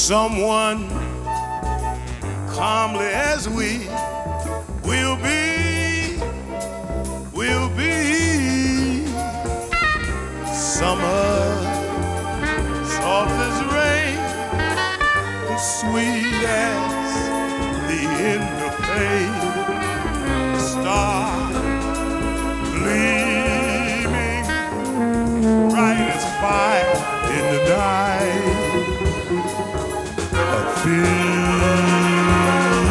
someone calmly as we will be, summer soft as rain and sweet as the end of pain, star gleaming bright as fire in the night. A thing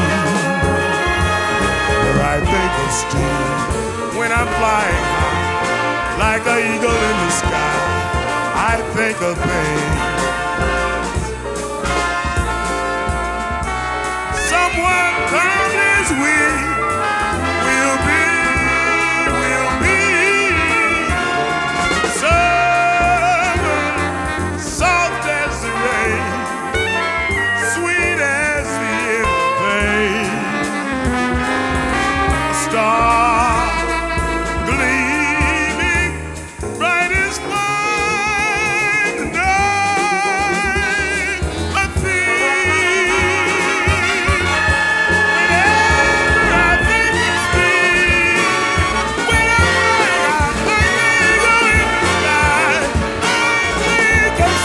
I think of steam when I'm flying high, like an eagle in the sky. I think of things someone calm as we will be, summer soft as the rain, sweet as the end of day, a star gleaming bright as fire tonight. A thing whenever I think of Steve, when I'm flying, I think of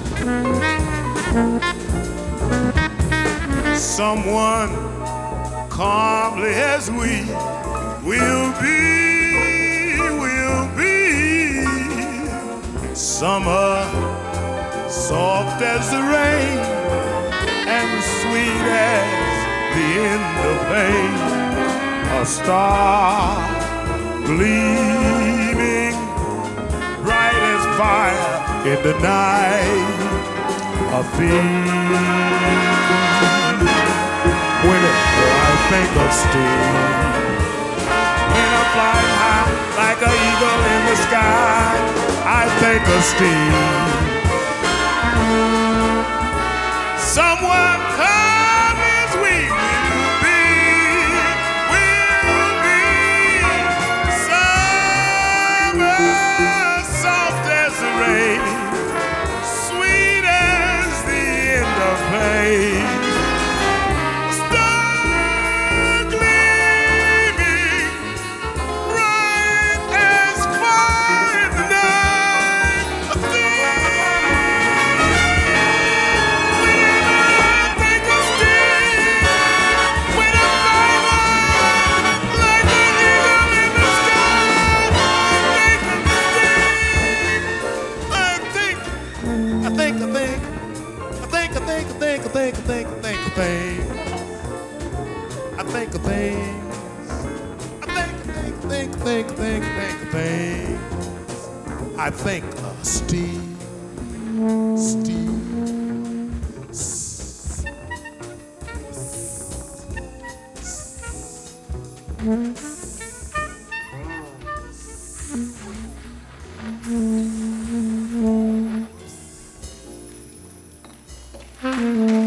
someone calmly as we will be. Summer, soft as the rain, and sweet as the end of May. A star gleaming bright as fire in the night. A thief. Whenever I think of Steve, when I'm flying high like an eagle in the sky, I think of Steve. Someone come as we will be. Summer, soft as the rain, sweet as the end of May. I think of things. I think of Steve. Steve.